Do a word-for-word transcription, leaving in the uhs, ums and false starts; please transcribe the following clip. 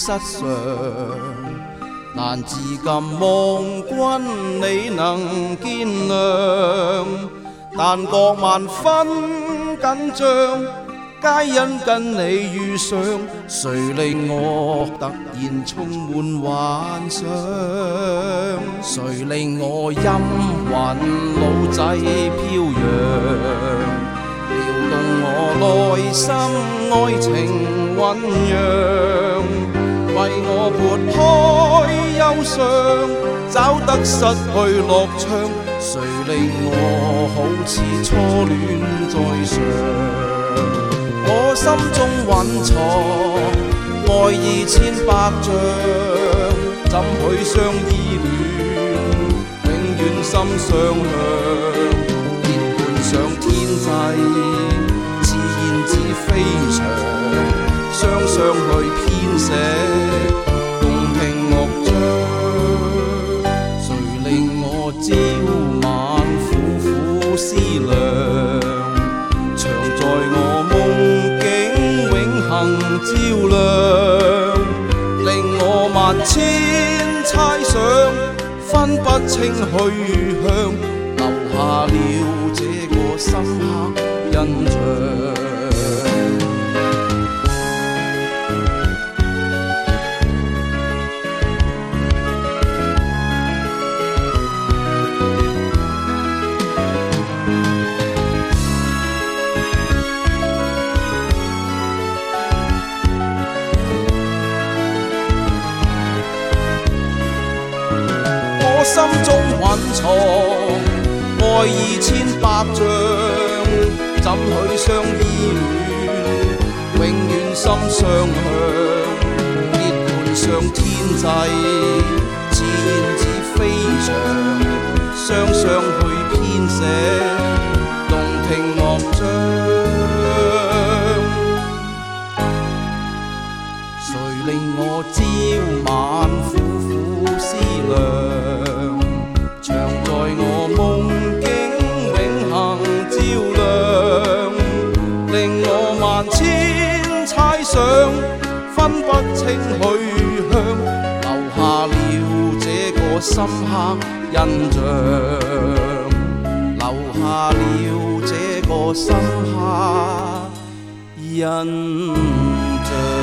失常。但至今望君你能見諒，但覺萬分緊張，皆因跟你遇上，誰令我突然充滿幻想？誰令我陰魂腦際飄揚，撩動我內心愛情醖釀，為我撥開憂傷，找得失去樂章，誰令我好似初戀在上？我心中蘊藏愛意千百丈，怎許相依戀，永遠心相向。結伴上天際，自然自飛翔，雙雙去編寫動聽樂章。誰令我朝晚苦苦思量，常在我夢境永恆照亮，令我萬千猜想分不清去向，留下了這個深刻印象。我心中蘊藏愛意千百丈，怎許相依戀，永遠心相向。結伴上天際，自然自飛翔，雙雙去編寫動聽樂章。誰令我朝晚苦苦思量，常在我夢境永恆照亮，令我萬千猜想分不清去向，留下了這個深刻印象，留下了這個深刻印象。